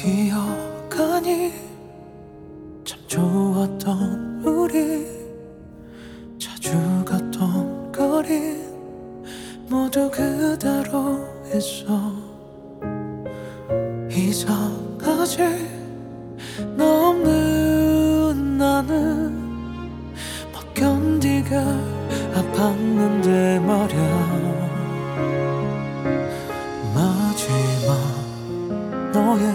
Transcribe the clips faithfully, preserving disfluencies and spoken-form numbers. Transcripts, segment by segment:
기억하니 참 좋았던 우리, 자주 갔던 거리 모두 그대로 있어. 이상하지 너 없는 나는 못 견디게 아팠는데 말야. 마지막 너의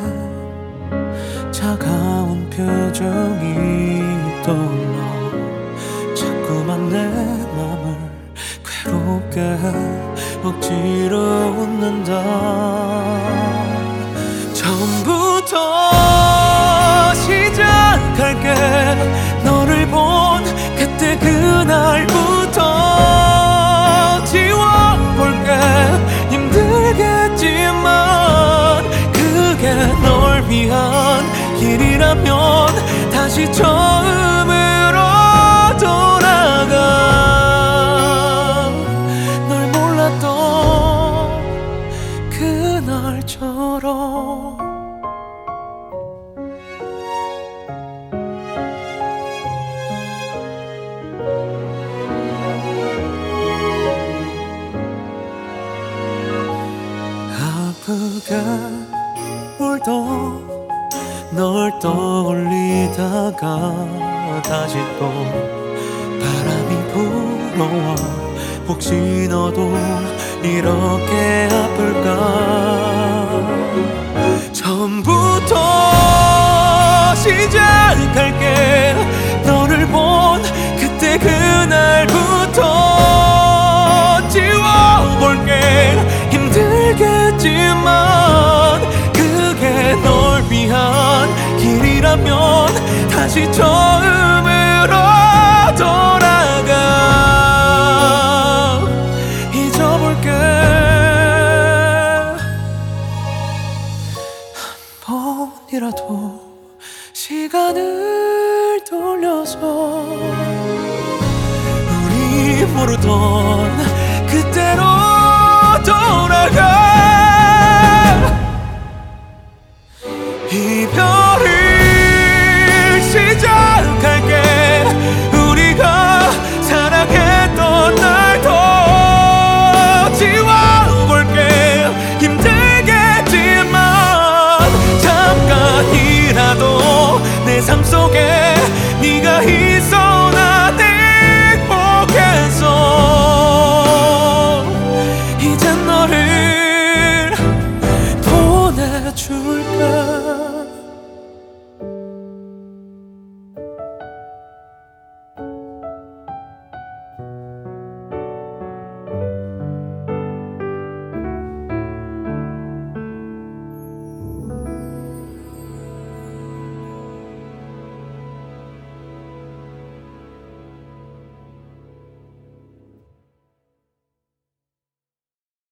차가운 표정이 떠올라 자꾸만 내 맘을 괴롭게 해 억지로 웃는다. 처음부터 시작할게. 너를 본 그때 그날부터 지워볼게. 힘들겠지만 그게 널 위한 길이라면 다시 처음으로 돌아가. 널 몰랐던 그날처럼. 아프게 울던 널 떠올리다가 다시 또 바람이 불어와. 혹시 너도 이렇게 아플까. 처음부터 시작할게. 너를 본 그때 그날부터 지워볼게. 힘들겠지만 그게 널 위한 길이라면 다시 처음으로 돌아가. 잊어볼게. 한 번이라도 시간을 돌려서 우리 모르던